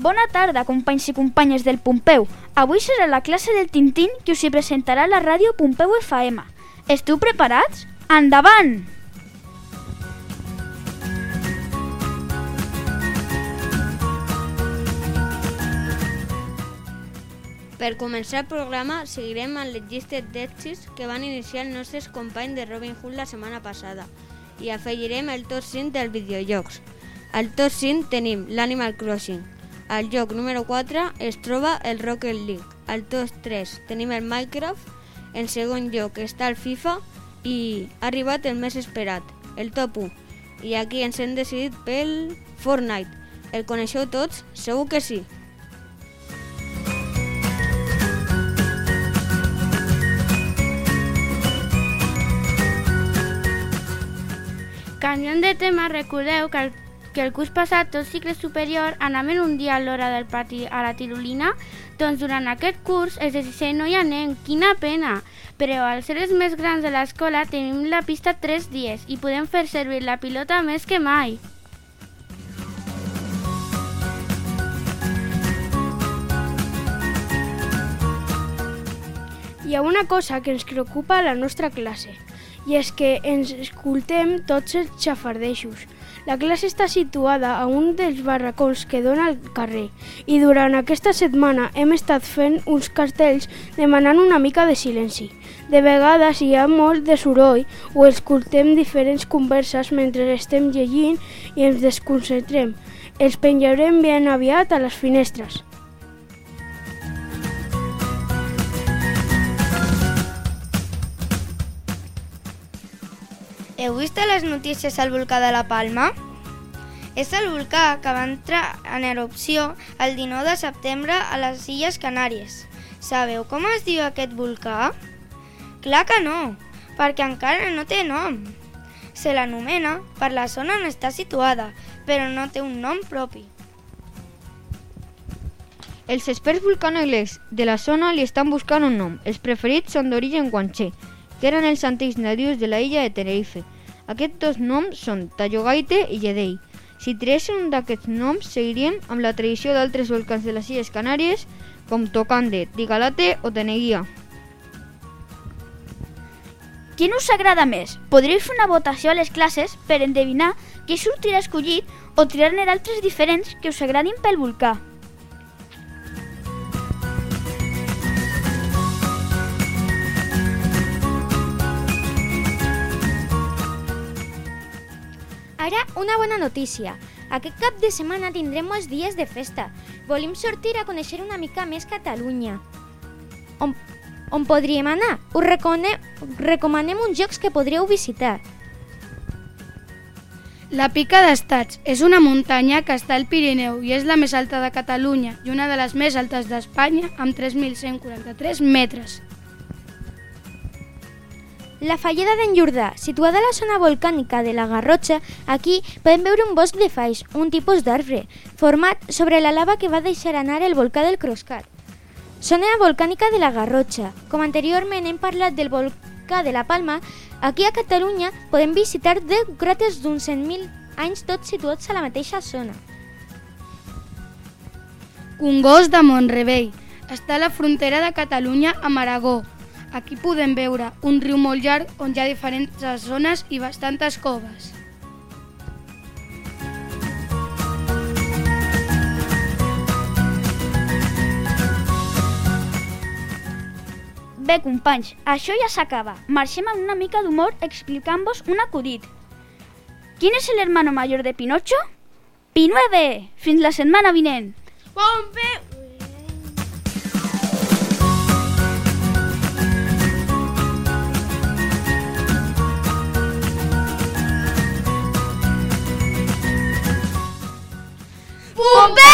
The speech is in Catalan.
Bona tarda, companys i companyes del Pompeu. Avui serà la classe del Tintín que us hi presentarà la ràdio Pompeu FM. Esteu preparats? Endavant! Per començar el programa, seguirem amb les llistes d'èxits que van iniciar els nostres companys de Robin Hood la setmana passada i afegirem el top 5 dels videojocs. Al top 5 tenim l'Animal Crossing. Al lloc número 4 es troba el Rocket League. Al top 3 tenim el Minecraft. En segon lloc està el FIFA i ha arribat el més esperat, el top 1. I aquí ens hem decidit pel Fortnite. El coneixeu tots? Segur que sí. Canviant de tema, recordeu que el curs passat tot cicle superior anaven un dia a l'hora del pati a la tirolina? Doncs durant aquest curs els de sisè no hi anem, quina pena! Però als ser els més grans de l'escola tenim la pista 3 dies i podem fer servir la pilota més que mai. Hi ha una cosa que ens preocupa a la nostra classe, i és que ens escoltem tots els xafardeixos. La classe està situada a un dels barracons que dona al carrer i durant aquesta setmana hem estat fent uns cartells demanant una mica de silenci. De vegades hi ha molt de soroll o escoltem diferents converses mentre estem llegint i ens desconcentrem. Els penjarem ben aviat a les finestres. Heu vist a les notícies el volcà de la Palma? És el volcà que va entrar en erupció el 19 de setembre a les Illes Canàries. Sabeu com es diu aquest volcà? Clar que no, perquè encara no té nom. Se l'anomena per la zona on està situada, però no té un nom propi. Els experts vulcanòlegs de la zona li estan buscant un nom. Els preferits són d'origen guanxé, que eren els antics nadius de la illa de Tenerife. Aquests dos noms són Tayogaite i Yedei. Si triessin un d'aquests noms, seguiríem amb la tradició d'altres volcans de les Illes Canàries, com Tocande, Tigalate o Teneguía. Quin us agrada més? Podríeu fer una votació a les classes per endevinar qui sortirà escollit o triar-ne d'altres diferents que us agradin pel volcà. Ara, una bona notícia. Aquest cap de setmana tindrem molts dies de festa. Volem sortir a conèixer una mica més Catalunya. On podríem anar? Us recomanem uns llocs que podríeu visitar. La Pica d'Estats és una muntanya que està al Pirineu i és la més alta de Catalunya i una de les més altes d'Espanya amb 3.143 metres. La Falleda d'en Jordà, situada a la zona volcànica de la Garrotxa, aquí podem veure un bosc de faix, un tipus d'arbre, format sobre la lava que va deixar anar el volcà del Croscat. Zona volcànica de la Garrotxa. Com anteriorment hem parlat del volcà de la Palma, aquí a Catalunya podem visitar 10 cràters d'uns 100.000 anys tots situats a la mateixa zona. Congost de Mont-rebei. Està a la frontera de Catalunya amb Aragó. Aquí podem veure un riu molt llarg on hi ha diferents zones i bastantes coves. Bé, companys, això ja s'acaba. Marxem amb una mica d'humor explicant-vos un acudit. ¿Quién es el hermano mayor de Pinocho? P9! Fins la setmana vinent! Pompeu! Pompeu!